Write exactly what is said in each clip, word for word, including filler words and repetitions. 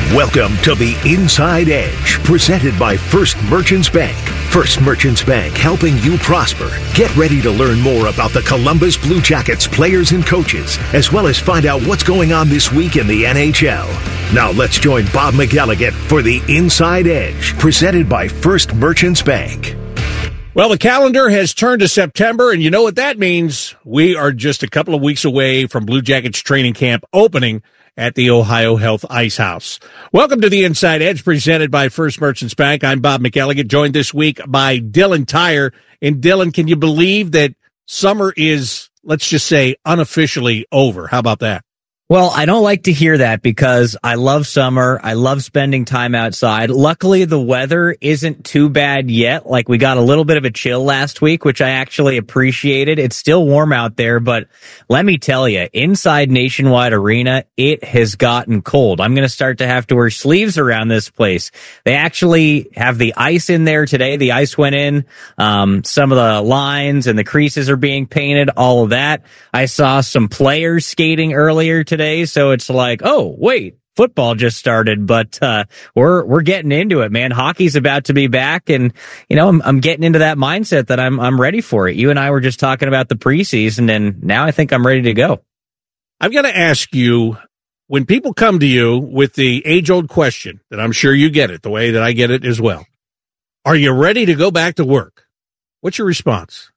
Welcome to the Inside Edge, presented by First Merchants Bank. First Merchants Bank, helping you prosper. Get ready to learn more about the Columbus Blue Jackets players and coaches, as well as find out what's going on this week in the N H L. Now let's join Bob McElligott for the Inside Edge, presented by First Merchants Bank. Well, the calendar has turned to September, and you know what that means. We are just a couple of weeks away from Blue Jackets training camp opening at the Ohio Health Ice House. Welcome to the Inside Edge, presented by First Merchants Bank. I'm Bob McElligott, joined this week by Dylan Tyre. And Dylan, can you believe that summer is, let's just say, unofficially over? How about that? Well, I don't like to hear that because I love summer. I love spending time outside. Luckily, the weather isn't too bad yet. Like, we got a little bit of a chill last week, which I actually appreciated. It's still warm out there, but let me tell you, inside Nationwide Arena, it has gotten cold. I'm going to start to have to wear sleeves around this place. They actually have the ice in there today. The ice went in. Um, some of the lines and the creases are being painted, all of that. I saw some players skating earlier today. Today, so it's like, oh, wait, football just started, but uh, we're we're getting into it, man. Hockey's about to be back, and you know, I'm I'm getting into that mindset that I'm I'm ready for it. You and I were just talking about the preseason, and now I think I'm ready to go. I've got to ask you, when people come to you with the age-old question, that I'm sure you get it the way that I get it as well, are you ready to go back to work? What's your response?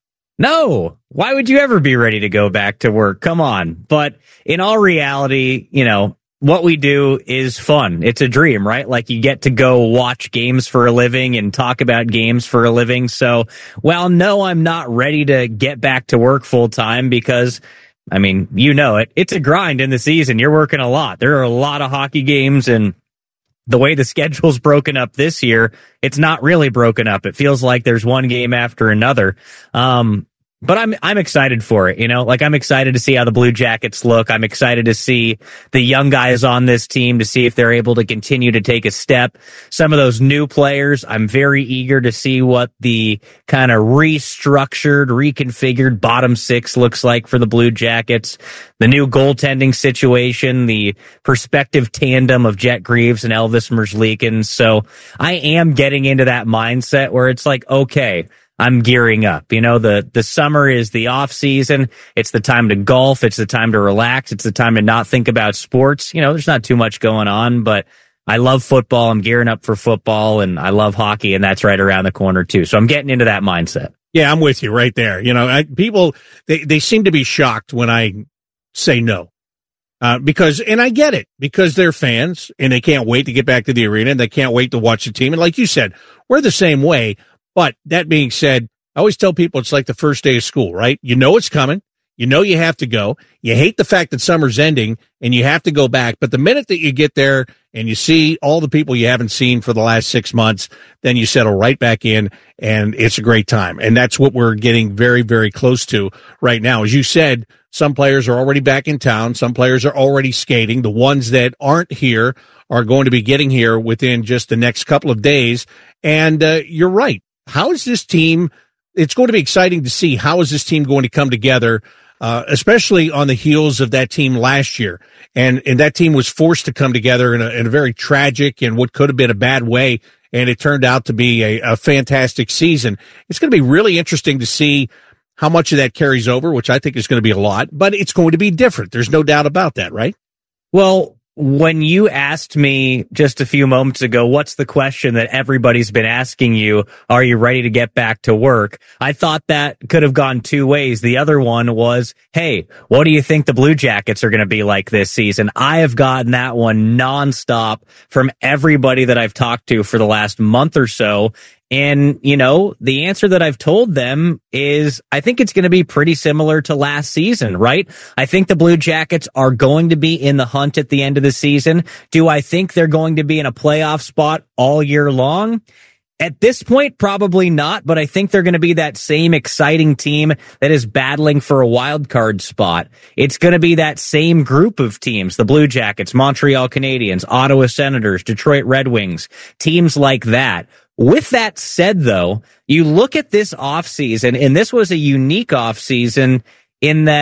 No. Why would you ever be ready to go back to work? Come on. But in all reality, you know, what we do is fun. It's a dream, right? Like, you get to go watch games for a living and talk about games for a living. So, well, no, I'm not ready to get back to work full time because, I mean, you know it. It's a grind in the season. You're working a lot. There are a lot of hockey games, and the way the schedule's broken up this year, it's not really broken up. It feels like there's one game after another. Um, but I'm, I'm excited for it, you know, like I'm excited to see how the Blue Jackets look. I'm excited to see the young guys on this team, to see if they're able to continue to take a step. Some of those new players, I'm very eager to see what the kind of restructured, reconfigured bottom six looks like for the Blue Jackets. The new goaltending situation, the prospective tandem of Jet Greaves and Elvis Merzlikins. So I am getting into that mindset where it's like, okay, I'm gearing up. You know, the, the summer is the off season. It's the time to golf. It's the time to relax. It's the time to not think about sports. You know, there's not too much going on, but I love football. I'm gearing up for football, and I love hockey, and that's right around the corner too. So I'm getting into that mindset. Yeah, I'm with you right there. You know, I, people, they, they seem to be shocked when I say no. Uh, because, and I get it, because they're fans and they can't wait to get back to the arena and they can't wait to watch the team. And like you said, we're the same way. But that being said, I always tell people it's like the first day of school, right? You know it's coming. You know you have to go. You hate the fact that summer's ending and you have to go back. But the minute that you get there and you see all the people you haven't seen for the last six months, then you settle right back in, and it's a great time. And that's what we're getting very, very close to right now. As you said, some players are already back in town. Some players are already skating. The ones that aren't here are going to be getting here within just the next couple of days. And uh, you're right. How is this team? It's going to be exciting to see how is this team going to come together, uh, especially on the heels of that team last year. And and that team was forced to come together in a, in a very tragic and what could have been a bad way, and it turned out to be a, a fantastic season. It's going to be really interesting to see how much of that carries over, which I think is going to be a lot, but it's going to be different. There's no doubt about that, right? Well, when you asked me just a few moments ago, what's the question that everybody's been asking you? Are you ready to get back to work? I thought that could have gone two ways. The other one was, hey, what do you think the Blue Jackets are going to be like this season? I have gotten that one nonstop from everybody that I've talked to for the last month or so. And, you know, the answer that I've told them is I think it's going to be pretty similar to last season, right? I think the Blue Jackets are going to be in the hunt at the end of the season. Do I think they're going to be in a playoff spot all year long? At this point, probably not, but I think they're going to be that same exciting team that is battling for a wild card spot. It's going to be that same group of teams, the Blue Jackets, Montreal Canadiens, Ottawa Senators, Detroit Red Wings, teams like that. With that said, though, you look at this offseason, and this was a unique offseason in that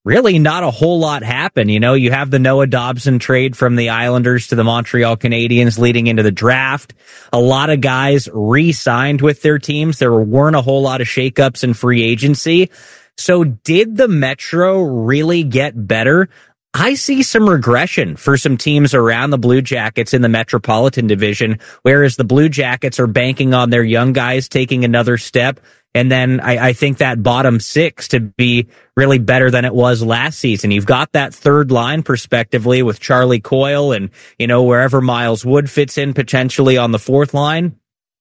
really not a whole lot happen. You know, you have the Noah Dobson trade from the Islanders to the Montreal Canadiens leading into the draft. A lot of guys re-signed with their teams. There weren't a whole lot of shakeups in free agency. So did the Metro really get better? I see some regression for some teams around the Blue Jackets in the Metropolitan Division, whereas the Blue Jackets are banking on their young guys taking another step. And then I, I think that bottom six to be really better than it was last season. You've got that third line perspectively with Charlie Coyle and, you know, wherever Miles Wood fits in potentially on the fourth line.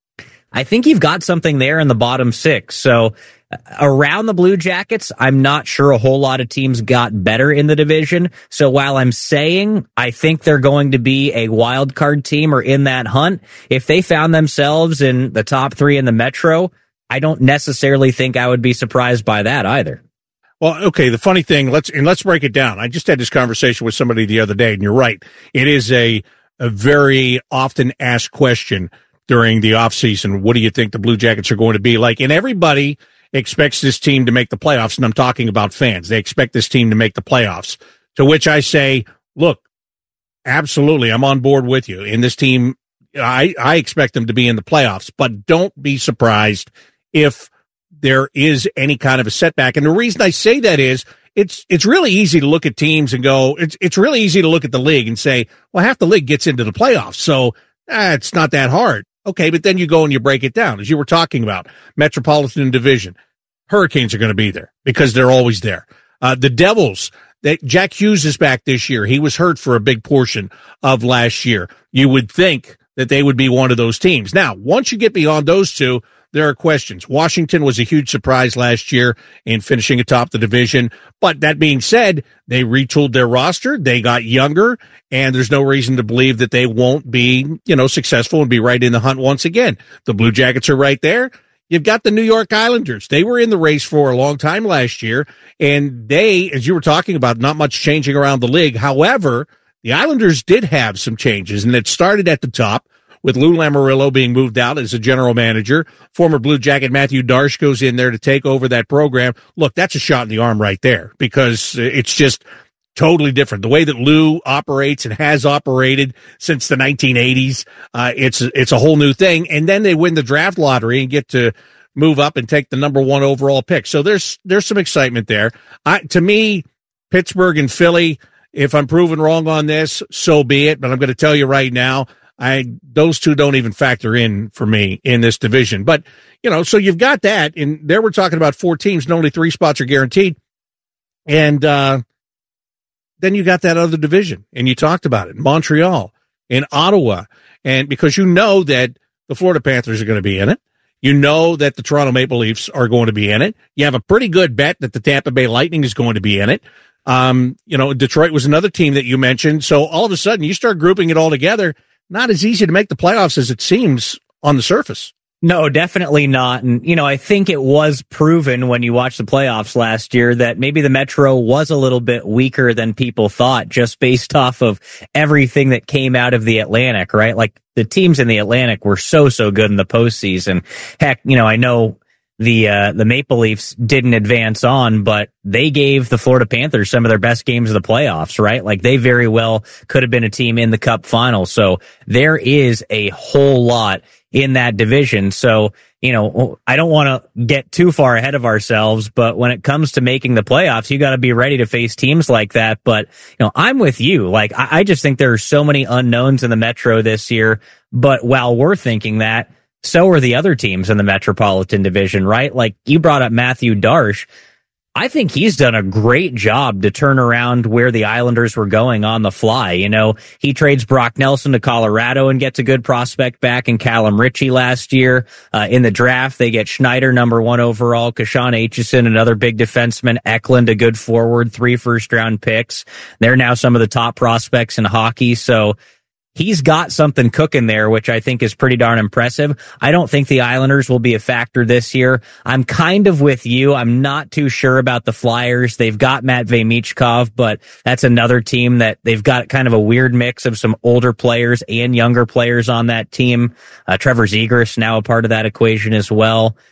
I think you've got something there in the bottom six. So around the Blue Jackets, I'm not sure a whole lot of teams got better in the division. So while I'm saying I think they're going to be a wild card team or in that hunt, if they found themselves in the top three in the Metro, I don't necessarily think I would be surprised by that either. Well, okay, the funny thing, let's and let's break it down. I just had this conversation with somebody the other day, and you're right. It is a, a very often asked question during the offseason. What do you think the Blue Jackets are going to be like? And everybody expects this team to make the playoffs, and I'm talking about fans. They expect this team to make the playoffs, to which I say, look, absolutely, I'm on board with you. In this team, I, I expect them to be in the playoffs, but don't be surprised if there is any kind of a setback. And the reason I say that is it's it's really easy to look at teams and go, it's it's really easy to look at the league and say, well, half the league gets into the playoffs, so eh, it's not that hard. Okay, but then you go and you break it down. As you were talking about, Metropolitan Division, Hurricanes are going to be there because they're always there. Uh, the Devils, they, Jack Hughes is back this year. He was hurt for a big portion of last year. You would think that they would be one of those teams. Now, once you get beyond those two, there are questions. Washington was a huge surprise last year in finishing atop the division. But that being said, they retooled their roster. They got younger, and there's no reason to believe that they won't be, you know, successful and be right in the hunt once again. The Blue Jackets are right there. You've got the New York Islanders. They were in the race for a long time last year, and they, as you were talking about, not much changing around the league. However, the Islanders did have some changes, and it started at the top with Lou Lamoriello being moved out as a general manager. Former Blue Jacket Matthew Darche goes in there to take over that program. Look, that's a shot in the arm right there because it's just totally different. The way that Lou operates and has operated since the nineteen eighties, uh, it's, it's a whole new thing. And then they win the draft lottery and get to move up and take the number one overall pick. So there's, there's some excitement there. I, to me, Pittsburgh and Philly, if I'm proven wrong on this, so be it. But I'm going to tell you right now, I those two don't even factor in for me in this division. But, you know, so you've got that. And there we're talking about four teams, and only three spots are guaranteed. And uh, then you got that other division, and you talked about it, Montreal and Ottawa. And because you know that the Florida Panthers are going to be in it. You know that the Toronto Maple Leafs are going to be in it. You have a pretty good bet that the Tampa Bay Lightning is going to be in it. Um, you know, Detroit was another team that you mentioned. So all of a sudden you start grouping it all together. Not as easy to make the playoffs as it seems on the surface. No, definitely not. And, you know, I think it was proven when you watched the playoffs last year that maybe the Metro was a little bit weaker than people thought, just based off of everything that came out of the Atlantic, right? Like the teams in the Atlantic were so, so good in the postseason. Heck, you know, I know the uh, the Maple Leafs didn't advance on, but they gave the Florida Panthers some of their best games of the playoffs, right? Like they very well could have been a team in the Cup final. So there is a whole lot in that division. So, you know, I don't want to get too far ahead of ourselves, but when it comes to making the playoffs, you got to be ready to face teams like that. But, you know, I'm with you. Like, I, I just think there are so many unknowns in the Metro this year. But while we're thinking that, so are the other teams in the Metropolitan Division, right? Like you brought up Matthew Darche. I think he's done a great job to turn around where the Islanders were going on the fly. You know, he trades Brock Nelson to Colorado and gets a good prospect back in Callum Ritchie last year. Uh, in the draft, they get Schneider, number one overall, Kashawn Aitchison, another big defenseman, Eklund, a good forward, three first-round picks. They're now some of the top prospects in hockey, so he's got something cooking there, which I think is pretty darn impressive. I don't think the Islanders will be a factor this year. I'm kind of with you. I'm not too sure about the Flyers. They've got Matvei Michkov, but that's another team that they've got kind of a weird mix of some older players and younger players on that team. Uh, Trevor Zegras now a part of that equation as well.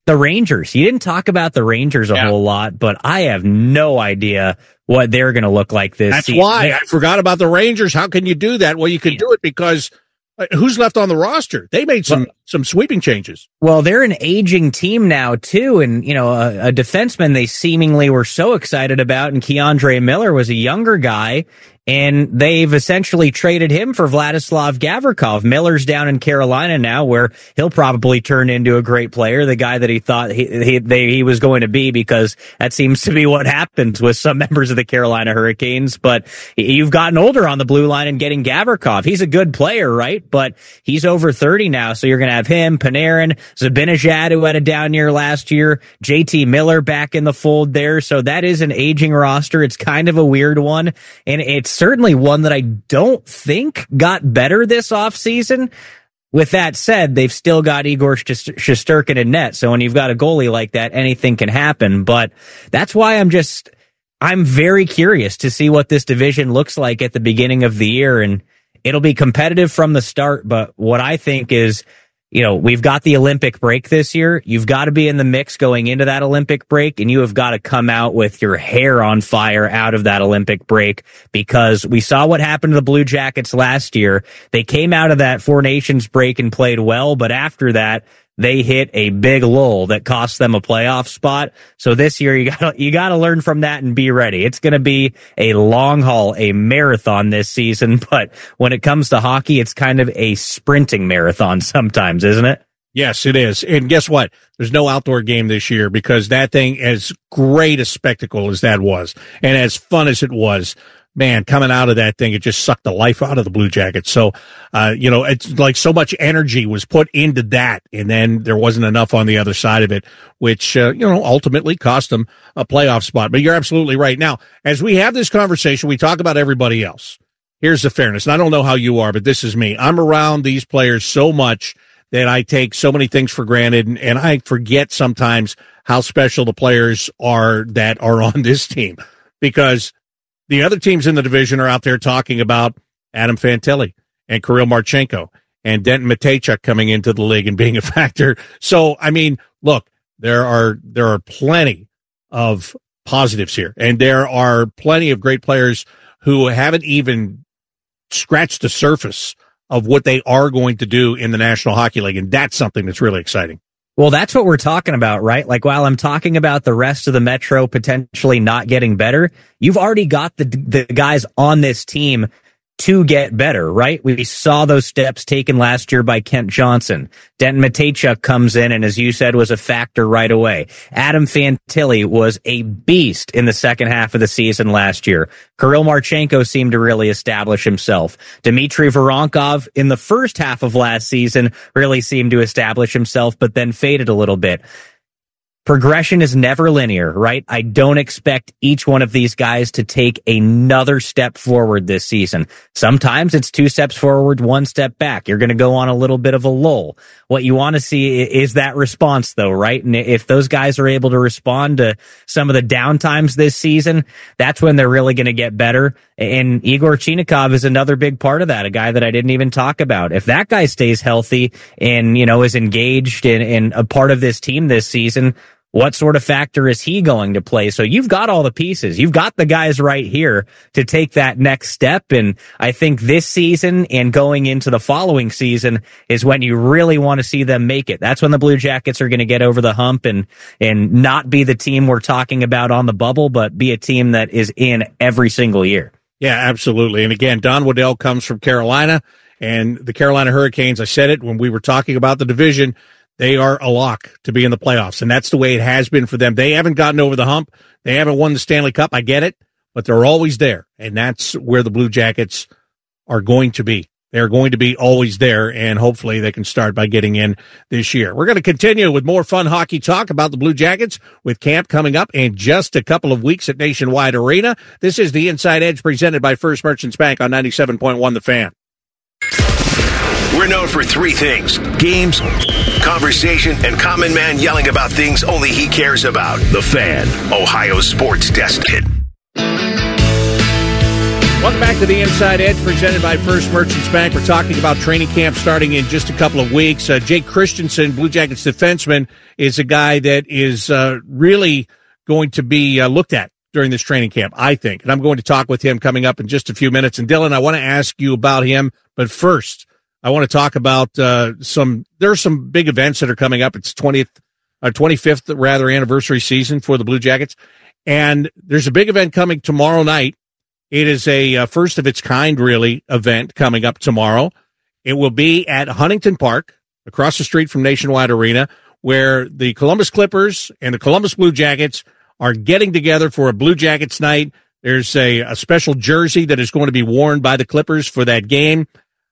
The Rangers. You didn't talk about the Rangers a yeah. whole lot, but I have no idea what they're going to look like this That's season. why I forgot about the Rangers. How can you do that? Well, you can do it because uh, who's left on the roster? They made some, well, some sweeping changes. Well, they're an aging team now, too. And, you know, a, a defenseman they seemingly were so excited about, and Keandre Miller was a younger guy. And they've essentially traded him for Vladislav Gavrikov. Miller's down in Carolina now, where he'll probably turn into a great player, the guy that he thought he he, they, he was going to be, because that seems to be what happens with some members of the Carolina Hurricanes. But you've gotten older on the blue line and getting Gavrikov. He's a good player, right? But he's over thirty now, so you're going to have him, Panarin, Zibanejad, who had a down year last year, J T Miller back in the fold there. So that is an aging roster. It's kind of a weird one, and it's certainly one that I don't think got better this offseason. With that said, they've still got Igor Shesterkin in net. So when you've got a goalie like that, anything can happen. But that's why I'm just, I'm very curious to see what this division looks like at the beginning of the year. And it'll be competitive from the start. But what I think is, you know, we've got the Olympic break this year. You've got to be in the mix going into that Olympic break, and you have got to come out with your hair on fire out of that Olympic break, because we saw what happened to the Blue Jackets last year. They came out of that Four Nations break and played well, but after that, they hit a big lull that cost them a playoff spot. So this year, you got you got to learn from that and be ready. It's going to be a long haul, a marathon this season. But when it comes to hockey, it's kind of a sprinting marathon sometimes, isn't it? Yes, it is. And guess what? There's no outdoor game this year, because that thing, as great a spectacle as that was, and as fun as it was, man, coming out of that thing, it just sucked the life out of the Blue Jackets. So, uh, you know, it's like so much energy was put into that, and then there wasn't enough on the other side of it, which, uh, you know, ultimately cost them a playoff spot. But you're absolutely right. Now, as we have this conversation, we talk about everybody else. Here's the fairness. And I don't know how you are, but this is me. I'm around these players so much that I take so many things for granted, and, and I forget sometimes how special the players are that are on this team, because the other teams in the division are out there talking about Adam Fantilli and Kirill Marchenko and Denton Mateychuk coming into the league and being a factor. So, I mean, look, there are there are plenty of positives here, and there are plenty of great players who haven't even scratched the surface of what they are going to do in the National Hockey League, and that's something that's really exciting. Well, that's what we're talking about, right? Like, while I'm talking about the rest of the Metro potentially not getting better, you've already got the the guys on this team to get better, right? We saw those steps taken last year by Kent Johnson. Denton Mateychuk comes in and, as you said, was a factor right away. Adam Fantilli was a beast in the second half of the season last year. Kirill Marchenko seemed to really establish himself. Dmitry Voronkov in the first half of last season really seemed to establish himself, but then faded a little bit. Progression is never linear, right? I don't expect each one of these guys to take another step forward this season. Sometimes it's two steps forward, one step back. You're going to go on a little bit of a lull. What you want to see is that response, though, right? And if those guys are able to respond to some of the downtimes this season, that's when they're really going to get better. And Igor Chinakhov is another big part of that, a guy that I didn't even talk about. If that guy stays healthy and, you know, is engaged in, in a part of this team this season, what sort of factor is he going to play? So you've got all the pieces. You've got the guys right here to take that next step. And I think this season and going into the following season is when you really want to see them make it. That's when the Blue Jackets are going to get over the hump and, and not be the team we're talking about on the bubble, but be a team that is in every single year. Yeah, absolutely. And again, Don Waddell comes from Carolina, and the Carolina Hurricanes, I said it when we were talking about the division, they are a lock to be in the playoffs, and that's the way it has been for them. They haven't gotten over the hump. They haven't won the Stanley Cup. I get it, but they're always there, and that's where the Blue Jackets are going to be. They're going to be always there, and hopefully they can start by getting in this year. We're going to continue with more fun hockey talk about the Blue Jackets with camp coming up in just a couple of weeks at Nationwide Arena. This is the Inside Edge presented by First Merchants Bank on ninety-seven point one The Fan. We're known for three things: games, conversation, and common man yelling about things only he cares about. The Fan, Ohio sports desk kid. Welcome back to the Inside Edge, presented by First Merchants Bank. We're talking about training camp starting in just a couple of weeks. Uh, Jake Christensen, Blue Jackets defenseman, is a guy that is uh, really going to be uh, looked at during this training camp, I think. And I'm going to talk with him coming up in just a few minutes. And Dylan, I want to ask you about him, but first, I want to talk about uh, some. There are some big events that are coming up. It's twentieth, uh, twenty-fifth rather anniversary season for the Blue Jackets, and there's a big event coming tomorrow night. It is a uh, first of its kind, really, event coming up tomorrow. It will be at Huntington Park, across the street from Nationwide Arena, where the Columbus Clippers and the Columbus Blue Jackets are getting together for a Blue Jackets night. There's a, a special jersey that is going to be worn by the Clippers for that game.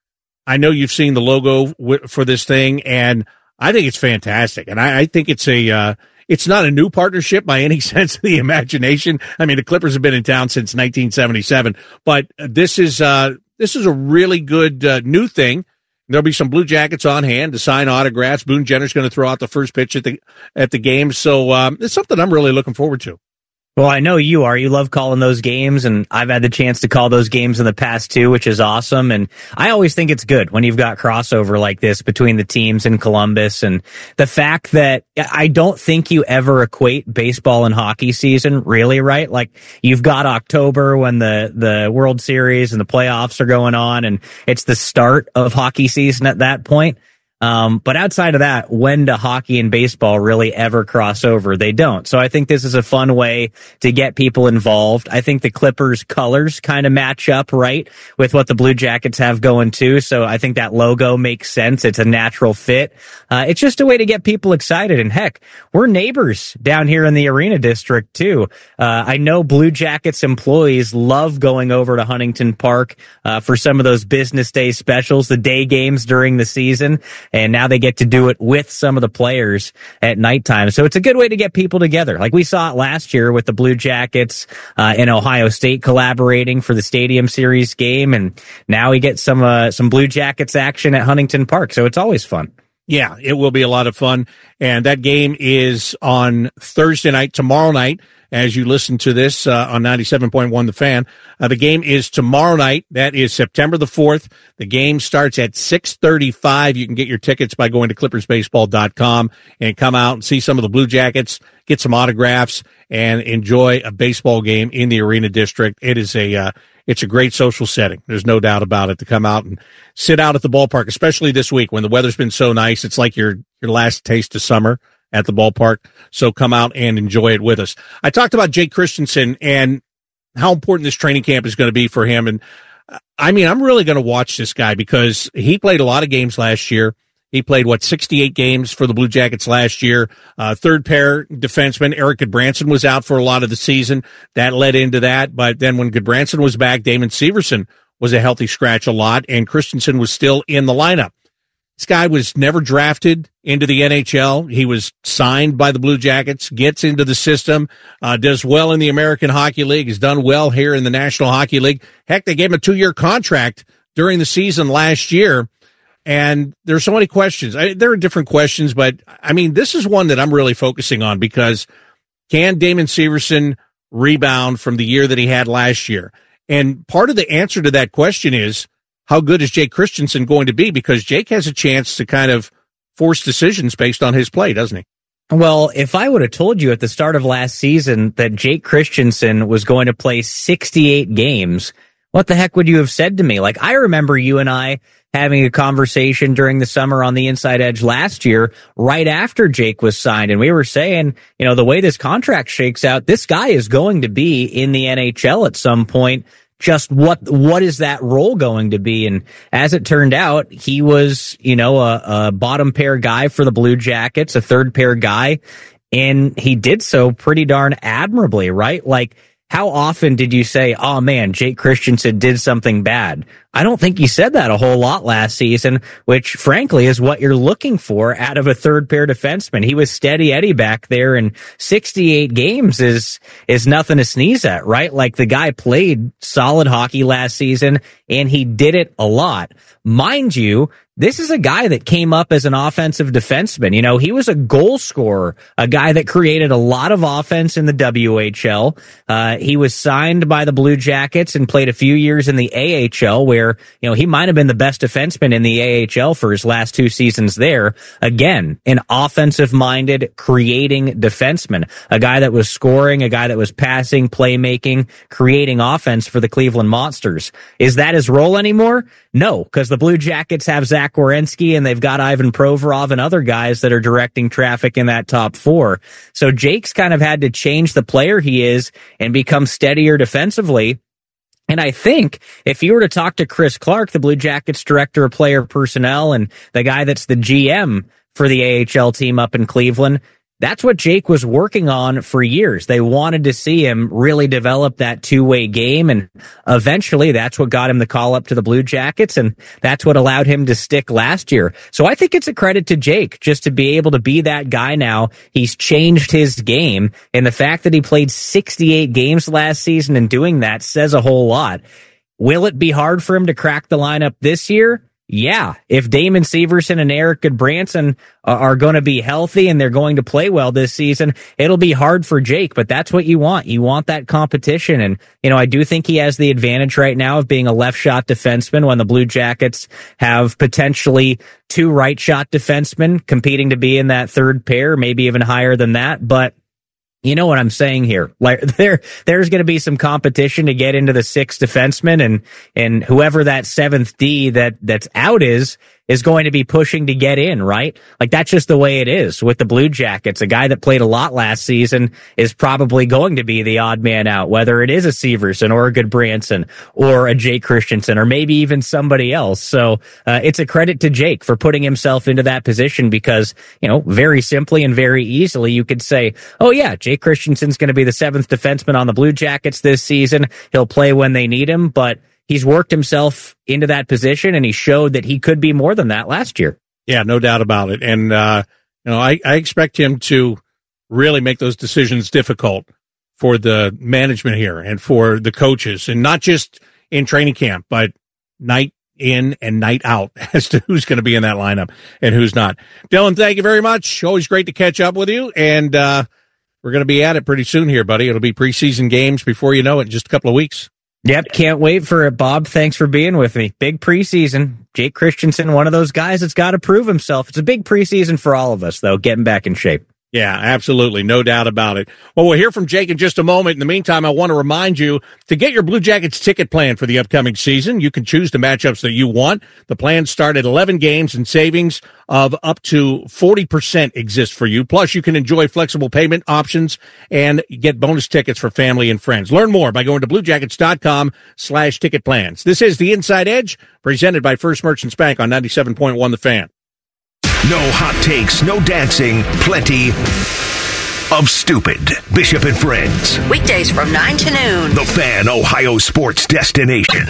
I know you've seen the logo w- for this thing, and I think it's fantastic. And I, I think it's a uh, it's not a new partnership by any sense of the imagination. I mean, the Clippers have been in town since nineteen seventy-seven, but this is uh, this is a really good uh, new thing. There'll be some Blue Jackets on hand to sign autographs. Boone Jenner's going to throw out the first pitch at the at the game, so um, it's something I'm really looking forward to. Well, I know you are. You love calling those games, and I've had the chance to call those games in the past too, which is awesome. And I always think it's good when you've got crossover like this between the teams in Columbus, and the fact that I don't think you ever equate baseball and hockey season, really, right? Like, you've got October when the, the World Series and the playoffs are going on, and it's the start of hockey season at that point. Um, but outside of that, when do hockey and baseball really ever cross over? They don't. So I think this is a fun way to get people involved. I think the Clippers colors kind of match up right with what the Blue Jackets have going too. So I think that logo makes sense. It's a natural fit. Uh, it's just a way to get people excited. And heck, we're neighbors down here in the Arena District too. Uh, I know Blue Jackets employees love going over to Huntington Park, uh, for some of those business day specials, the day games during the season. And now they get to do it with some of the players at nighttime. So it's a good way to get people together. Like we saw it last year with the Blue Jackets uh, and Ohio State collaborating for the Stadium Series game. And now we get some uh, some Blue Jackets action at Huntington Park. So it's always fun. Yeah, it will be a lot of fun. And that game is on Thursday night, tomorrow night, as you listen to this uh, on ninety-seven point one The Fan. Uh, the game is tomorrow night. That is September the fourth. The game starts at six thirty-five. You can get your tickets by going to clippers baseball dot com and come out and see some of the Blue Jackets, get some autographs, and enjoy a baseball game in the Arena District. It is a uh, it's a great social setting. There's no doubt about it, to come out and sit out at the ballpark, especially this week when the weather's been so nice. It's like your your last taste of summer at the ballpark. So come out and enjoy it with us. I talked about Jake Christensen and how important this training camp is going to be for him. And I mean, I'm really going to watch this guy because he played a lot of games last year. He played, what, sixty-eight games for the Blue Jackets last year. Uh, third pair defenseman Eric Goodbranson was out for a lot of the season. That led into that. But then when Goodbranson was back, Damon Severson was a healthy scratch a lot, and Christensen was still in the lineup. This guy was never drafted into the N H L. He was signed by the Blue Jackets, gets into the system, uh, does well in the American Hockey League, has done well here in the National Hockey League. Heck, they gave him a two-year contract during the season last year. And there's so many questions. I, there are different questions, but I mean, this is one that I'm really focusing on, because can Damon Severson rebound from the year that he had last year? And part of the answer to that question is, how good is Jake Christensen going to be? Because Jake has a chance to kind of force decisions based on his play, doesn't he? Well, if I would have told you at the start of last season that Jake Christensen was going to play sixty-eight games, what the heck would you have said to me? Like, I remember you and I having a conversation during the summer on the Inside Edge last year, right after Jake was signed. And we were saying, you know, the way this contract shakes out, this guy is going to be in the N H L at some point. Just what, what is that role going to be? And as it turned out, he was, you know, a, a bottom pair guy for the Blue Jackets, a third pair guy. And he did so pretty darn admirably, right? Like, how often did you say, oh man, Jake Christensen did something bad? I don't think he said that a whole lot last season, which frankly is what you're looking for out of a third pair defenseman. He was steady Eddie back there, and sixty-eight games is, is nothing to sneeze at, right? Like, the guy played solid hockey last season and he did it a lot. Mind you, this is a guy that came up as an offensive defenseman. You know, he was a goal scorer, a guy that created a lot of offense in the W H L. Uh, he was signed by the Blue Jackets and played a few years in the A H L, where, you know, he might have been the best defenseman in the A H L for his last two seasons there. Again, an offensive-minded, creating defenseman, a guy that was scoring, a guy that was passing, playmaking, creating offense for the Cleveland Monsters. Is that his role anymore? No, because the Blue Jackets have Zach Werenski and they've got Ivan Provorov and other guys that are directing traffic in that top four. So Jake's kind of had to change the player he is and become steadier defensively. And I think if you were to talk to Chris Clark, the Blue Jackets director of player personnel and the guy that's the G M for the A H L team up in Cleveland, that's what Jake was working on for years. They wanted to see him really develop that two-way game, and eventually that's what got him the call up to the Blue Jackets, and that's what allowed him to stick last year. So I think it's a credit to Jake just to be able to be that guy now. He's changed his game, and the fact that he played sixty-eight games last season and doing that says a whole lot. Will it be hard for him to crack the lineup this year? Yeah, if Damon Severson and Eric Goodbranson are going to be healthy and they're going to play well this season, it'll be hard for Jake, but that's what you want. You want that competition. And, you know, I do think he has the advantage right now of being a left shot defenseman when the Blue Jackets have potentially two right shot defensemen competing to be in that third pair, maybe even higher than that. But you know what I'm saying here? Like, there, there's going to be some competition to get into the sixth defenseman, and, and whoever that seventh D that, that's out is, is going to be pushing to get in, right? Like, that's just the way it is with the Blue Jackets. A guy that played a lot last season is probably going to be the odd man out, whether it is a Severson or a Goodbranson or a Jake Christensen or maybe even somebody else. So, uh, it's a credit to Jake for putting himself into that position because, you know, very simply and very easily you could say, oh yeah, Jake Christensen's going to be the seventh defenseman on the Blue Jackets this season. He'll play when they need him, but he's worked himself into that position, and he showed that he could be more than that last year. Yeah, no doubt about it. And, uh, you know, I, I expect him to really make those decisions difficult for the management here and for the coaches, and not just in training camp, but night in and night out as to who's going to be in that lineup and who's not. Dylan, thank you very much. Always great to catch up with you. And, uh, we're going to be at it pretty soon here, buddy. It'll be preseason games before you know it in just a couple of weeks. Yep, can't wait for it, Bob. Thanks for being with me. Big preseason. Jake Christensen, one of those guys that's got to prove himself. It's a big preseason for all of us, though, getting back in shape. Yeah, absolutely. No doubt about it. Well, we'll hear from Jake in just a moment. In the meantime, I want to remind you to get your Blue Jackets ticket plan for the upcoming season. You can choose the matchups that you want. The plans start at eleven games, and savings of up to forty percent exist for you. Plus, you can enjoy flexible payment options and get bonus tickets for family and friends. Learn more by going to bluejackets.com slash ticket plans. This is the Inside Edge, presented by First Merchants Bank on ninety-seven point one The Fan. No hot takes, no dancing, plenty of stupid. Bishop and Friends. Weekdays from nine to noon. The Fan, Ohio sports destination.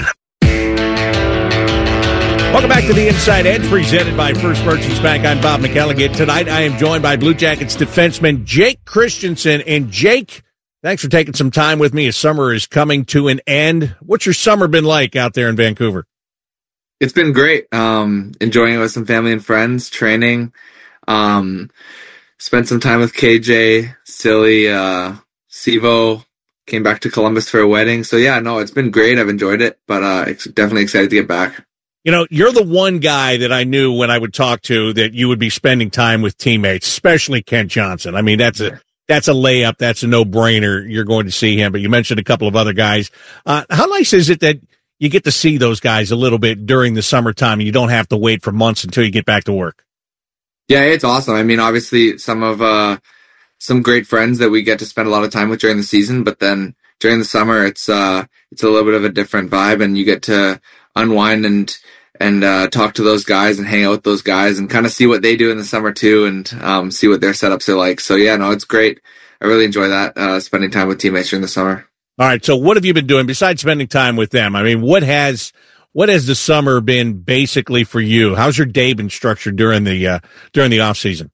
Welcome back to the Inside Edge, presented by First Merchants Bank. I'm Bob McElligott. Tonight, I am joined by Blue Jackets defenseman Jake Christensen. And Jake, thanks for taking some time with me as summer is coming to an end. What's your summer been like out there in Vancouver? It's been great. Um, enjoying it with some family and friends, training. Um, spent some time with K J, Silly, uh, Sivo. Came back to Columbus for a wedding. So yeah, no, it's been great. I've enjoyed it, but uh, ex- definitely excited to get back. You know, you're the one guy that I knew when I would talk to that you would be spending time with teammates, especially Kent Johnson. I mean, that's a that's a layup. That's a no-brainer. You're going to see him. But you mentioned a couple of other guys. Uh, how nice is it that you get to see those guys a little bit during the summertime and you don't have to wait for months until you get back to work? Yeah, it's awesome. I mean, obviously some of, uh, some great friends that we get to spend a lot of time with during the season, but then during the summer, it's, uh, it's a little bit of a different vibe, and you get to unwind and, and, uh, talk to those guys and hang out with those guys and kind of see what they do in the summer too, and, um, see what their setups are like. So yeah, no, it's great. I really enjoy that, uh, spending time with teammates during the summer. All right. So what have you been doing besides spending time with them? I mean, what has, what has the summer been basically for you? How's your day been structured during the uh, during the off season?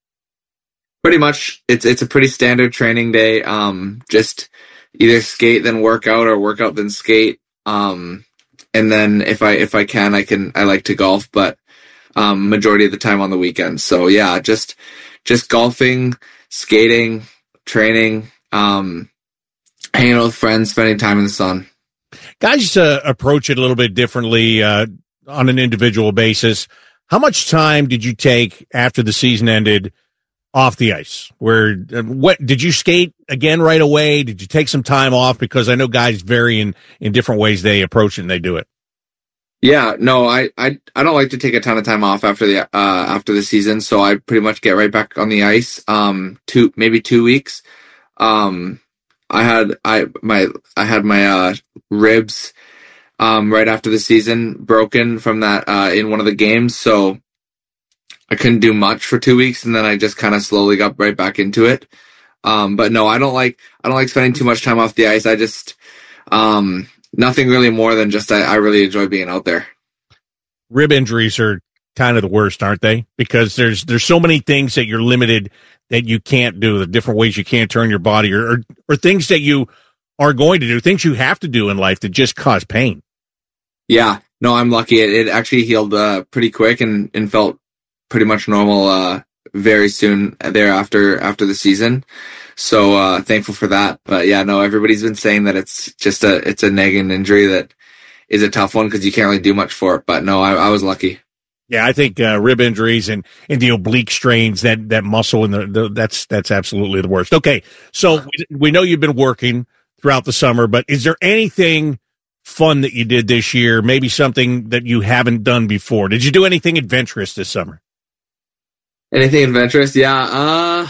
Pretty much, it's it's a pretty standard training day. Um, just either skate then workout, or workout then skate. Um, and then if I if I can, I can I like to golf, but um, majority of the time on the weekends. So yeah, just just golfing, skating, training, um, hanging out with friends, spending time in the sun. Guys uh, approach it a little bit differently uh, on an individual basis. How much time did you take after the season ended off the ice? Where uh, what did you skate again right away? Did you take some time off? Because I know guys vary in, in different ways they approach it and they do it. Yeah, no, I, I I don't like to take a ton of time off after the uh, after the season, so I pretty much get right back on the ice. Um, two maybe two weeks. Um, I had I my I had my uh, ribs um, right after the season broken from that uh, in one of the games, so I couldn't do much for two weeks, and then I just kind of slowly got right back into it. Um, but no, I don't like I don't like spending too much time off the ice. I just um, nothing really more than just I, I really enjoy being out there. Rib injuries are kind of the worst, aren't they? Because there's there's so many things that you're limited that you can't do, the different ways you can't turn your body, or, or or things that you are going to do, things you have to do in life that just cause pain. Yeah, no, I'm lucky. It, it actually healed uh, pretty quick and, and felt pretty much normal uh, very soon thereafter after the season. So uh, thankful for that. But yeah, no, everybody's been saying that it's just a it's a nagging injury that is a tough one because you can't really do much for it. But no, I, I was lucky. Yeah, I think uh, rib injuries and, and the oblique strains, that, that muscle, and the, the that's that's absolutely the worst. Okay, so we, we know you've been working throughout the summer, but is there anything fun that you did this year, maybe something that you haven't done before? Did you do anything adventurous this summer? Anything adventurous? Yeah. Uh,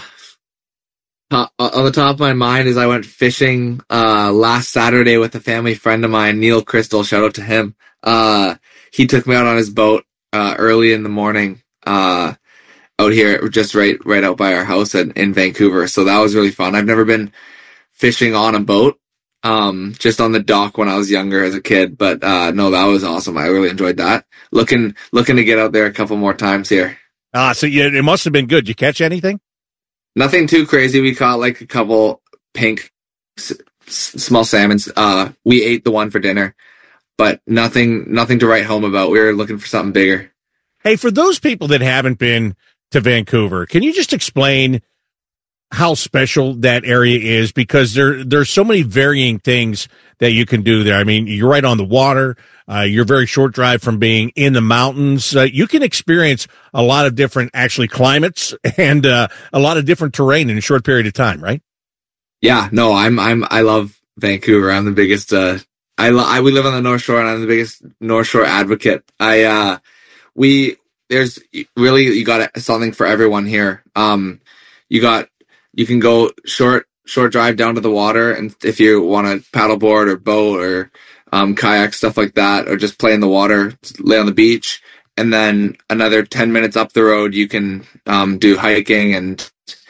top, on the top of my mind is I went fishing uh, last Saturday with a family friend of mine, Neil Crystal. Shout out to him. Uh, he took me out on his boat Uh, early in the morning, uh, out here, just right, right out by our house in, in Vancouver. So that was really fun. I've never been fishing on a boat, um, just on the dock when I was younger as a kid. But uh, no, that was awesome. I really enjoyed that. Looking, looking to get out there a couple more times here. Ah, so yeah, it must have been good. Did you catch anything? Nothing too crazy. We caught like a couple pink, s- small salmons. Uh, we ate the one for dinner. But nothing, nothing to write home about. We were looking for something bigger. Hey, for those people that haven't been to Vancouver, can you just explain how special that area is? Because there, there's so many varying things that you can do there. I mean, you're right on the water. Uh, you're a very short drive from being in the mountains. Uh, you can experience a lot of different, actually, climates and uh, a lot of different terrain in a short period of time, right? Yeah, no, I'm, I'm, I love Vancouver. I'm the biggest. Uh, I, I we live on the North Shore, and I'm the biggest North Shore advocate. I uh, we there's really you got something for everyone here. Um, you got you can go short short drive down to the water, and if you want to paddleboard or boat or um, kayak, stuff like that, or just play in the water, lay on the beach, and then another ten minutes up the road, you can um, do hiking and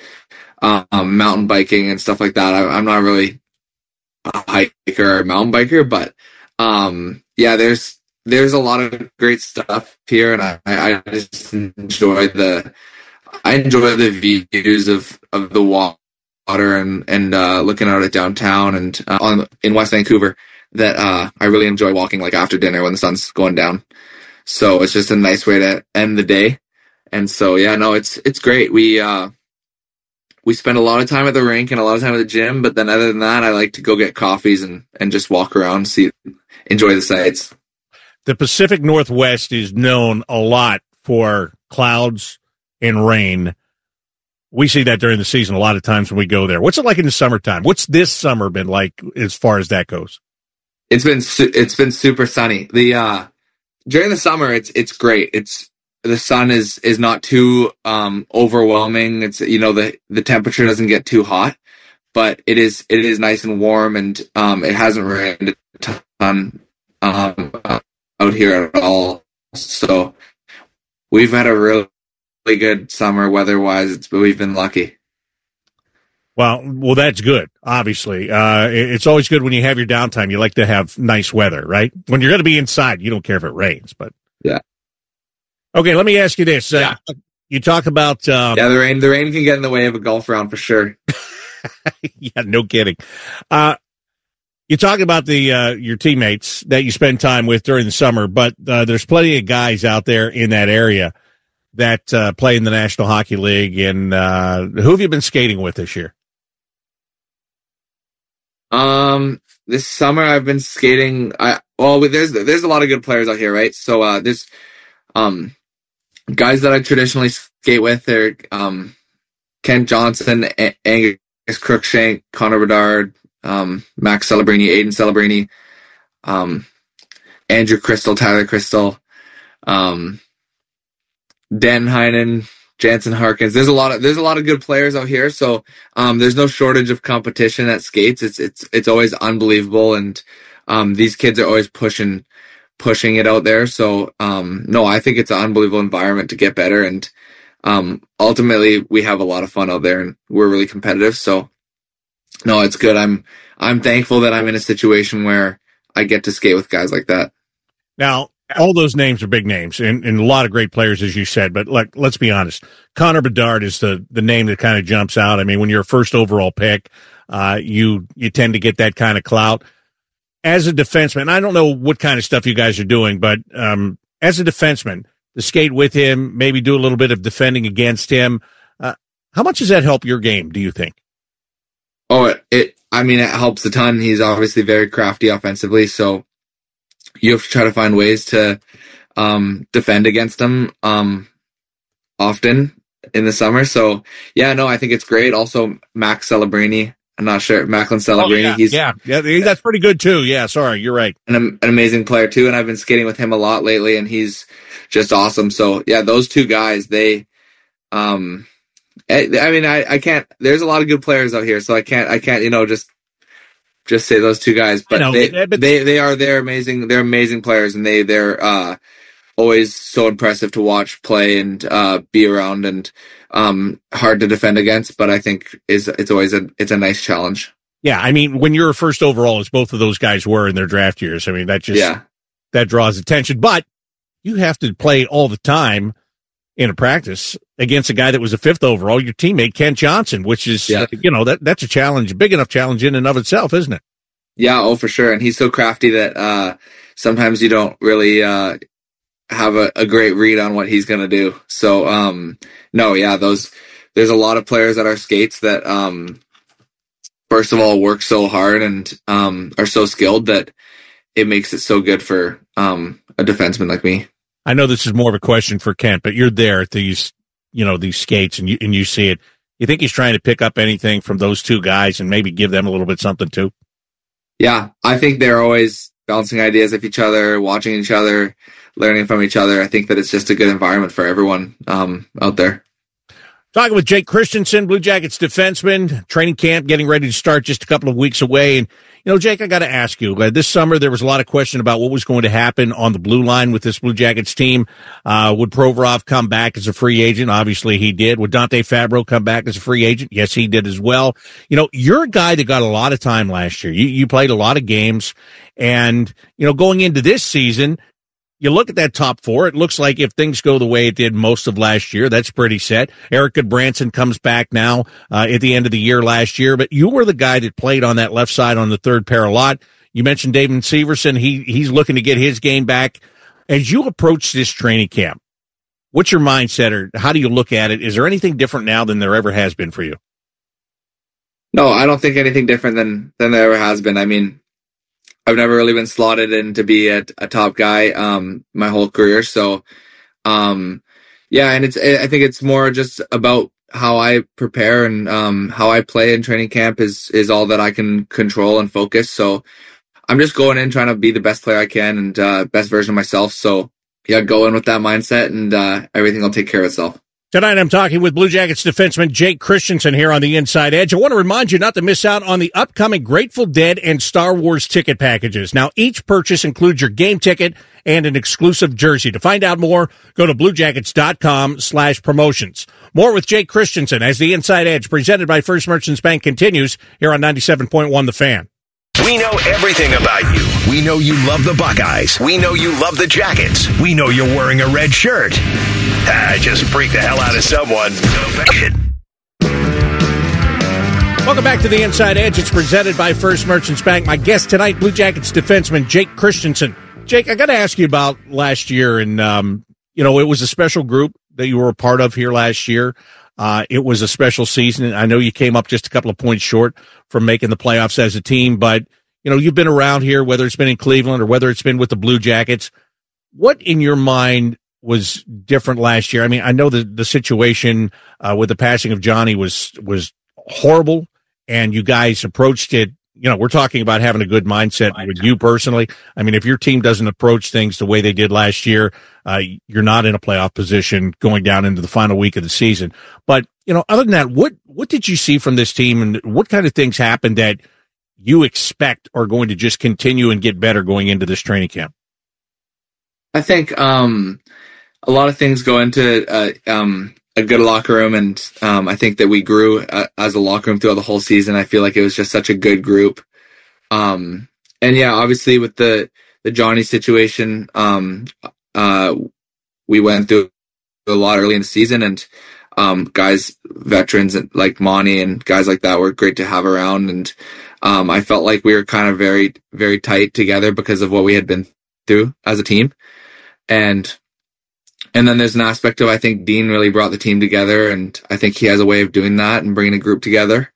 um, mountain biking and stuff like that. I, I'm not really a hiker or mountain biker, but um yeah, there's there's a lot of great stuff here, and I, I just enjoy the I enjoy the views of, of the water and and uh, looking out at downtown and uh, on in West Vancouver. That uh, I really enjoy walking like after dinner when the sun's going down. So it's just a nice way to end the day. And so yeah, no, it's it's great. We uh, We spend a lot of time at the rink and a lot of time at the gym, but then other than that, I like to go get coffees and, and just walk around, see, enjoy the sights. The Pacific Northwest is known a lot for clouds and rain. We see that during the season a lot of times when we go there. What's it like in the summertime? What's this summer been like as far as that goes? It's been su- it's been super sunny. The uh, during the summer, it's it's great. It's the sun is is not too um, overwhelming. It's you know the the temperature doesn't get too hot, but it is it is nice and warm, and um, it hasn't rained a ton um, out here at all. So we've had a really, really good summer weather wise. It's we've been lucky. Well, well, that's good. Obviously, uh, it- it's always good when you have your downtime. You like to have nice weather, right? When you're going to be inside, you don't care if it rains, but Yeah. Okay, let me ask you this. Uh, Yeah. You talk about um, Yeah, the rain the rain can get in the way of a golf round for sure. yeah, no kidding. Uh, you talk about the uh, your teammates that you spend time with during the summer, but uh, there's plenty of guys out there in that area that uh, play in the National Hockey League. And uh, who have you been skating with this year? Um, this summer I've been skating. I well, there's there's a lot of good players out here, right? So uh, there's um guys that I traditionally skate with. Are um Kent Johnson, A- Angus Crookshank, Connor Bedard, um Max Celebrini, Aiden Celebrini, um Andrew Crystal, Tyler Crystal, um Dan Heinen, Jansen Harkins. There's a lot of there's a lot of good players out here, so um, there's no shortage of competition at skates. It's it's it's always unbelievable, and um, these kids are always pushing pushing it out there. So um, no, I think it's an unbelievable environment to get better, and um, ultimately we have a lot of fun out there, and we're really competitive. So no, it's good. I'm I'm thankful that I'm in a situation where I get to skate with guys like that. Now, all those names are big names and, and a lot of great players, as you said. But like, let's be honest, Connor Bedard is the, the name that kind of jumps out. I mean, when you're a first overall pick, uh, you you tend to get that kind of clout. As a defenseman, I don't know what kind of stuff you guys are doing, but um, as a defenseman, to skate with him, maybe do a little bit of defending against him, uh, how much does that help your game, do you think? Oh, it, it I mean, it helps a ton. He's obviously very crafty offensively, so you have to try to find ways to um, defend against him um, often in the summer. So, yeah, no, I think it's great. Also, Max Celebrini. I'm not sure. Macklin Celebrini. Oh, yeah, he's yeah, yeah, that's pretty good, too. Yeah, sorry, you're right. An, an amazing player, too, and I've been skating with him a lot lately, and he's just awesome. So, yeah, those two guys, they um, – I, I mean, I, I can't – there's a lot of good players out here, so I can't, I can't, you know, just – just say those two guys, but know, they, but they they are they're amazing. They're amazing players, and they they're uh, always so impressive to watch play and uh, be around, and um, hard to defend against. But I think is it's always a it's a nice challenge. Yeah, I mean, when you're a first overall, as both of those guys were in their draft years, I mean that just yeah. that draws attention. But you have to play all the time in a practice against a guy that was a fifth overall, your teammate, Kent Johnson, which is, yeah. you know, that that's a challenge, a big enough challenge in and of itself, isn't it? Yeah, oh, for sure. And he's so crafty that uh, sometimes you don't really uh, have a, a great read on what he's going to do. So, um, no, yeah, those there's a lot of players at our skates that, um, first of all, work so hard and um, are so skilled that it makes it so good for um, a defenseman like me. I know this is more of a question for Kent, but you're there at these, you know, these skates and you and you see it. You think he's trying to pick up anything from those two guys and maybe give them a little bit something too? Yeah, I think they're always bouncing ideas off each other, watching each other, learning from each other. I think that it's just a good environment for everyone um, out there. Talking with Jake Christensen, Blue Jackets defenseman, training camp getting ready to start just a couple of weeks away. And, you know, Jake, I got to ask you, uh, this summer there was a lot of question about what was going to happen on the blue line with this Blue Jackets team. Uh, would Provorov come back as a free agent? Obviously he did. Would Dante Fabro come back as a free agent? Yes, he did as well. You know, you're a guy that got a lot of time last year. You, you played a lot of games. And, you know, going into this season, you look at that top four, it looks like if things go the way it did most of last year, that's pretty set. Eric Goodbranson comes back now uh, at the end of the year last year, but you were the guy that played on that left side on the third pair a lot. You mentioned David Severson. He He's looking to get his game back. As you approach this training camp, what's your mindset or how do you look at it? Is there anything different now than there ever has been for you? No, I don't think anything different than, than there ever has been. I mean, I've never really been slotted in to be a, a top guy um, my whole career. So, um, yeah, and it's I think it's more just about how I prepare and um, how I play in training camp is is all that I can control and focus. So I'm just going in trying to be the best player I can and uh, best version of myself. So, yeah, go in with that mindset and uh, everything will take care of itself. Tonight I'm talking with Blue Jackets defenseman Jake Christensen here on the Inside Edge. I want to remind you not to miss out on the upcoming Grateful Dead and Star Wars ticket packages. Now, each purchase includes your game ticket and an exclusive jersey. To find out more, go to bluejackets.com slash promotions. More with Jake Christensen as the Inside Edge, presented by First Merchants Bank, continues here on ninety-seven point one The Fan. We know everything about you. We know you love the Buckeyes. We know you love the Jackets. We know you're wearing a red shirt. Ah, just freak the hell out of someone. Welcome back to the Inside Edge. It's presented by First Merchants Bank. My guest tonight, Blue Jackets defenseman Jake Christensen. Jake, I got to ask you about last year, and um, you know, it was a special group that you were a part of here last year. Uh, it was a special season. I know you came up just a couple of points short from making the playoffs as a team, but you know, you've been around here, whether it's been in Cleveland or whether it's been with the Blue Jackets. What in your mind was different last year? I mean, I know the the situation uh, with the passing of Johnny was was horrible, and you guys approached it. You know, we're talking about having a good mindset with you personally. I mean, if your team doesn't approach things the way they did last year, uh, you're not in a playoff position going down into the final week of the season. But, you know, other than that, what, what did you see from this team, and what kind of things happened that you expect are going to just continue and get better going into this training camp? I think, um, a lot of things go into, uh, um, a good locker room, and um, I think that we grew uh, as a locker room throughout the whole season. I feel like it was just such a good group. Um, and yeah, obviously with the, the Johnny situation, um, uh, we went through a lot early in the season, and um, guys, veterans like Monty and guys like that were great to have around. And um, I felt like we were kind of very, very tight together because of what we had been through as a team. And And then there's an aspect of, I think Dean really brought the team together, and I think he has a way of doing that and bringing a group together.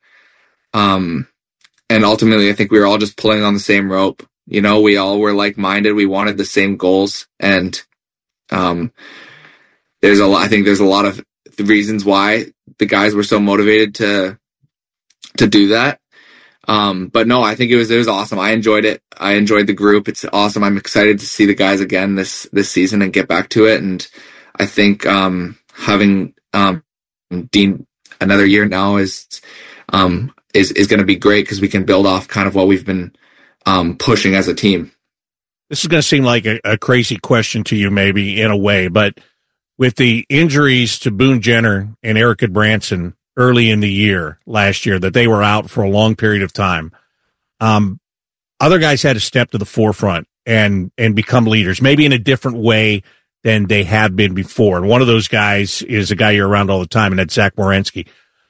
Um, and ultimately, I think we were all just pulling on the same rope. You know, we all were like-minded. We wanted the same goals. And um, there's a lot, I think there's a lot of reasons why the guys were so motivated to to do that. Um, but no, I think it was, it was awesome. I enjoyed it. I enjoyed the group. It's awesome. I'm excited to see the guys again this, this season and get back to it. And I think, um, having, um, Dean another year now is, um, is, is going to be great because we can build off kind of what we've been, um, pushing as a team. This is going to seem like a, a crazy question to you, maybe in a way, but with the injuries to Boone Jenner and Erica Branson early in the year, last year, that they were out for a long period of time. Um, other guys had to step to the forefront and, and become leaders, maybe in a different way than they have been before. And one of those guys is a guy you're around all the time, and that's Zach Werenski.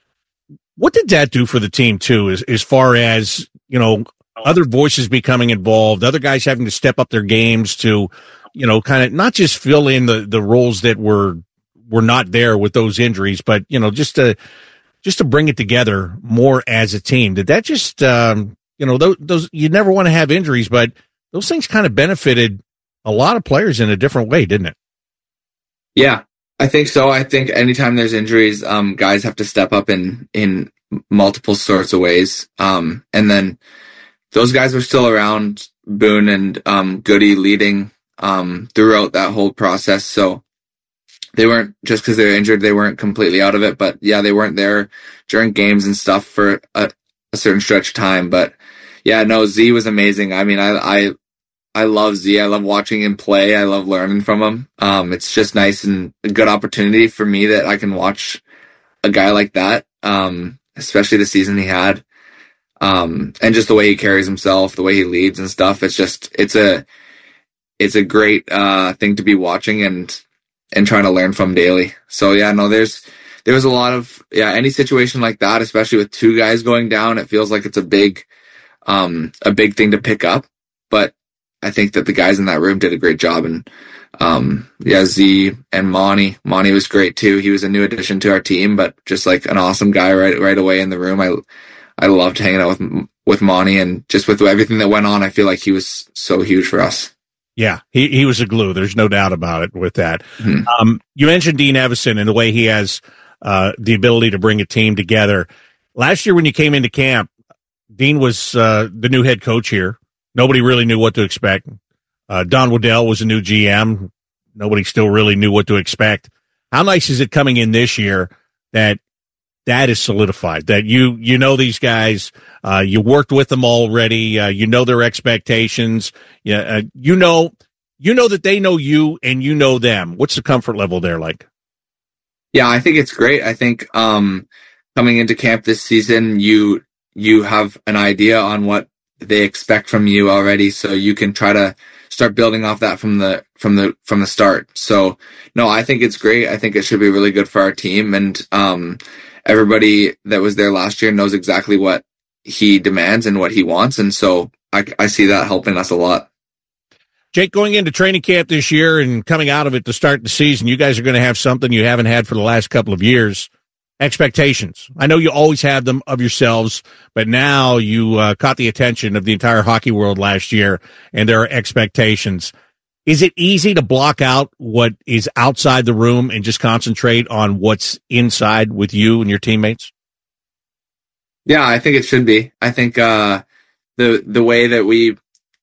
What did that do for the team, too, as, as far as, you know, other voices becoming involved, other guys having to step up their games to, you know, kind of not just fill in the, the roles that were, were not there with those injuries, but, you know, just to, just to bring it together more as a team? Did that just, um, you know, those, those, you never want to have injuries, but those things kind of benefited a lot of players in a different way, didn't it? Yeah, I think so. I think anytime there's injuries, um, guys have to step up in, in multiple sorts of ways. Um, and then those guys were still around, Boone and, um, Goody leading, um, throughout that whole process. So, they weren't, just because they were injured, they weren't completely out of it. But yeah, they weren't there during games and stuff for a, a certain stretch of time. But yeah, no, Z was amazing. I mean, I, I, I love Z. I love watching him play. I love learning from him. Um, it's just nice and a good opportunity for me that I can watch a guy like that. Um, especially the season he had. Um, and just the way he carries himself, the way he leads and stuff. It's just, it's a, it's a great, uh, thing to be watching and, and trying to learn from daily. So yeah, no, there's, there was a lot of, yeah, any situation like that, especially with two guys going down, it feels like it's a big, um, a big thing to pick up. But I think that the guys in that room did a great job. And, um, yeah, Z and Monty, Monty was great too. He was a new addition to our team, but just like an awesome guy right, right away in the room. I, I loved hanging out with, with Monty, and just with everything that went on, I feel like he was so huge for us. Yeah, he, he was a glue. There's no doubt about it with that. Mm-hmm. Um, you mentioned Dean Evason and the way he has uh, the ability to bring a team together. Last year when you came into camp, Dean was uh, the new head coach here. Nobody really knew what to expect. Uh, Don Waddell was a new G M. Nobody still really knew what to expect. How nice is it coming in this year that that is solidified, that you, you know, these guys, uh, you worked with them already. Uh, you know, their expectations. Yeah. Uh, you know, you know that they know you and you know them. What's the comfort level there like? Yeah, I think it's great. I think, um, coming into camp this season, you, you have an idea on what they expect from you already. So you can try to start building off that from the, from the, from the start. So no, I think it's great. I think it should be really good for our team. And, um, everybody that was there last year knows exactly what he demands and what he wants. And so I, I see that helping us a lot. Jake, going into training camp this year and coming out of it to start the season, you guys are going to have something you haven't had for the last couple of years. Expectations. I know you always had them of yourselves, but now you uh, caught the attention of the entire hockey world last year, and there are expectations. Is it easy to block out what is outside the room and just concentrate on what's inside with you and your teammates? Yeah, I think it should be. I think uh, the the way that we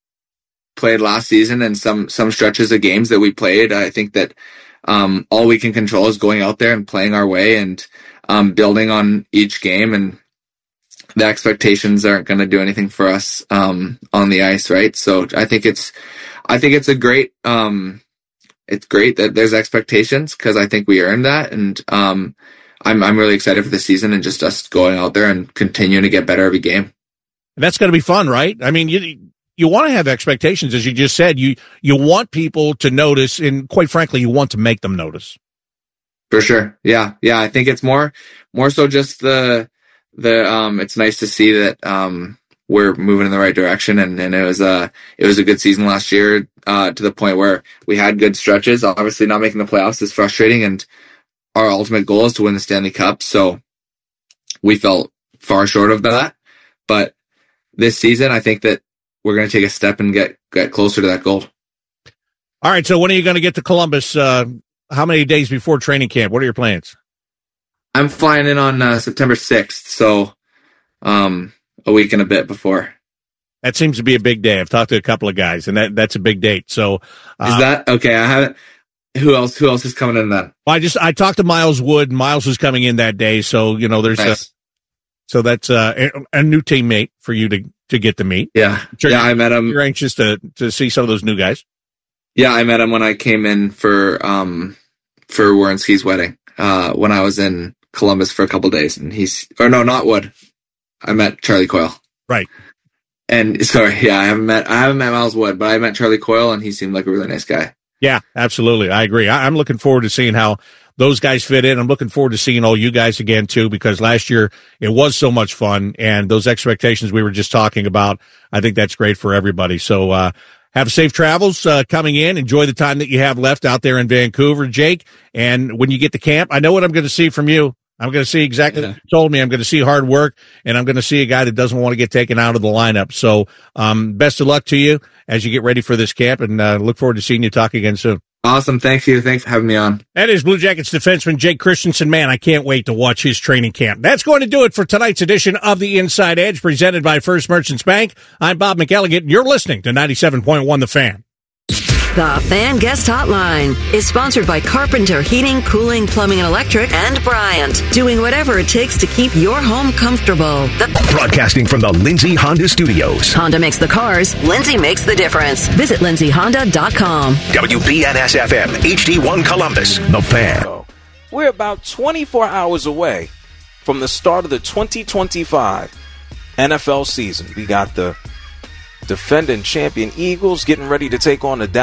played last season and some some stretches of games that we played, I think that um, all we can control is going out there and playing our way and um, building on each game. And the expectations aren't going to do anything for us um, on the ice, right? So I think it's I think it's a great um, it's great that there's expectations because I think we earned that, and um, I'm I'm really excited for the season and just us going out there and continuing to get better every game. And that's going to be fun, right? I mean, you you want to have expectations, as you just said. You you want people to notice, and quite frankly, you want to make them notice. For sure, yeah, yeah. I think it's more more so just the the um. It's nice to see that um we're moving in the right direction, and, and it was a it was a good season last year uh, to the point where we had good stretches. Obviously, not making the playoffs is frustrating, and our ultimate goal is to win the Stanley Cup. So we fell far short of that, but this season, I think that we're going to take a step and get get closer to that goal. All right. So when are you going to get to Columbus? Uh, how many days before training camp? What are your plans? I'm flying in on uh, September sixth, so um, a week and a bit before. That seems to be a big day. I've talked to a couple of guys, and that, that's a big date. So uh, is that okay? I haven't. Who else? Who else is coming in then? Well, I just I talked to Miles Wood. Miles is coming in that day, so you know there's nice. a, so that's uh, a, a new teammate for you to, to get to meet. Yeah, sure yeah. I met him. You're anxious to to see some of those new guys. Yeah, I met him when I came in for um for Werenski's wedding. Uh, when I was in Columbus for a couple of days, and he's or no, not Wood. I met Charlie Coyle. Right. And sorry, yeah, I haven't met I haven't met Miles Wood, but I met Charlie Coyle, and he seemed like a really nice guy. Yeah, absolutely. I agree. I, I'm looking forward to seeing how those guys fit in. I'm looking forward to seeing all you guys again, too, because last year it was so much fun. And those expectations we were just talking about, I think that's great for everybody. So uh, have safe travels uh, coming in. Enjoy the time that you have left out there in Vancouver, Jake. And when you get to camp, I know what I'm going to see from you. I'm going to see exactly yeah. what you told me. I'm going to see hard work, and I'm going to see a guy that doesn't want to get taken out of the lineup. So um, best of luck to you as you get ready for this camp, and uh, look forward to seeing you talk again soon. Awesome. Thank you. Thanks for having me on. That is Blue Jackets defenseman Jake Christensen. Man, I can't wait to watch his training camp. That's going to do it for tonight's edition of the Inside Edge, presented by First Merchants Bank. I'm Bob McElligott, and you're listening to ninety-seven point one The Fan. The Fan Guest Hotline is sponsored by Carpenter Heating, Cooling, Plumbing, and Electric, and Bryant, doing whatever it takes to keep your home comfortable. The- Broadcasting from the Lindsay Honda Studios. Honda makes the cars, Lindsay makes the difference. Visit lindsay honda dot com. W B N S F M, H D one Columbus, The Fan. We're about twenty-four hours away from the start of the twenty twenty-five N F L season. We got the defending champion Eagles getting ready to take on the Dallas